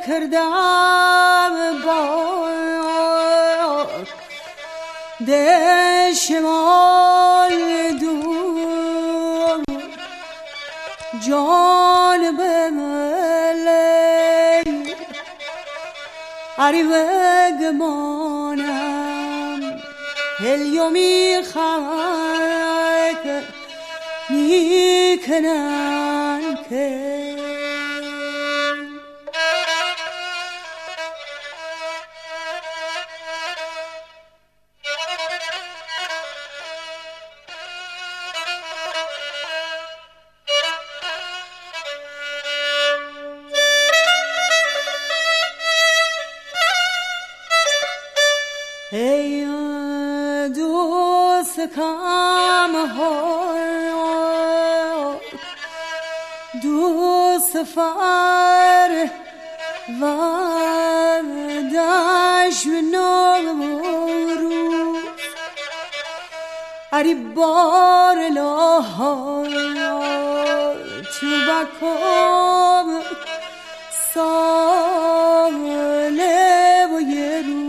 کردم با دشمال دور جان بملی عری بگمانم هلیو میخواد میکنن که ای دوست کم ها دوست فر و دشت نورو اری بار لاها تو بکم ساله و یه روز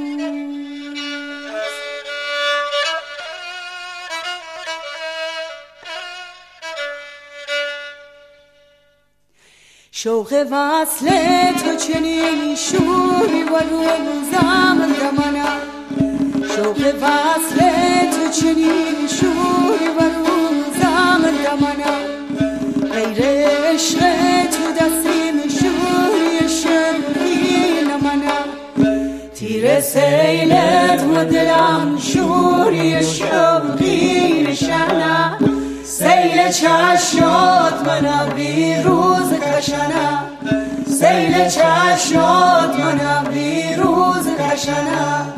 شوق وصل تو چنین شوری و روزم دمانم شوق وصل تو چنین شوری و روزم دمانم غیر عشق تو دستیم شوری شوری نمانم تیر سیلت و دلم شوری شوقی نشانم سیل چشمات منم بیروز کشنم سیل چشمات منم بیروز کشنم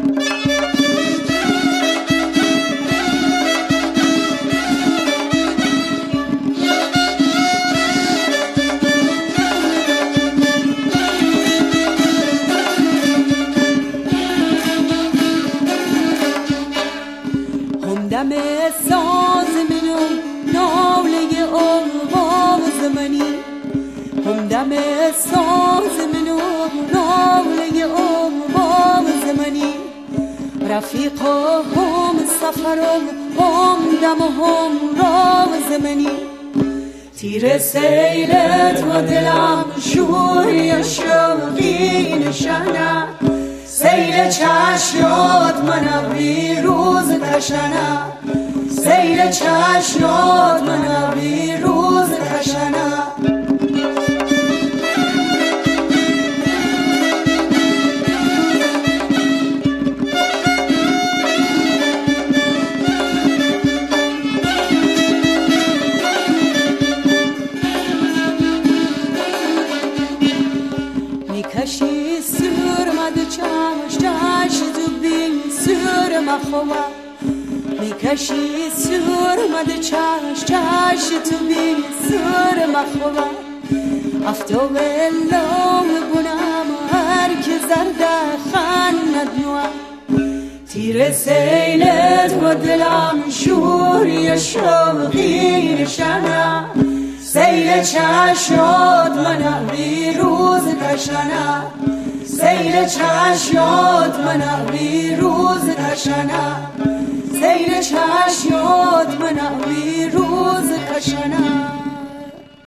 همدم ساز منو ناله آواز منی همدم ساز منو ناله آواز منی رفیق هم سفرم همدم هم راز منی تیر سیلت و دلم شوری شوقی نشانم سیل چشمات منم بیروز کشنم سیل چشمات منم بیروز کشنم میکشی سرمد چمش چش تو بین سرم خوام میکشی سرمد چش چش تو بین سرم خوام افتاب لام بونم هر که زرد خند نوام تیر سیلت و دلم شوری شوقی نشانم سیل چشمات منم بیروز کشنم سیل چشمات منم بیروز کشنم سیل چشمات منم بیروز کشنم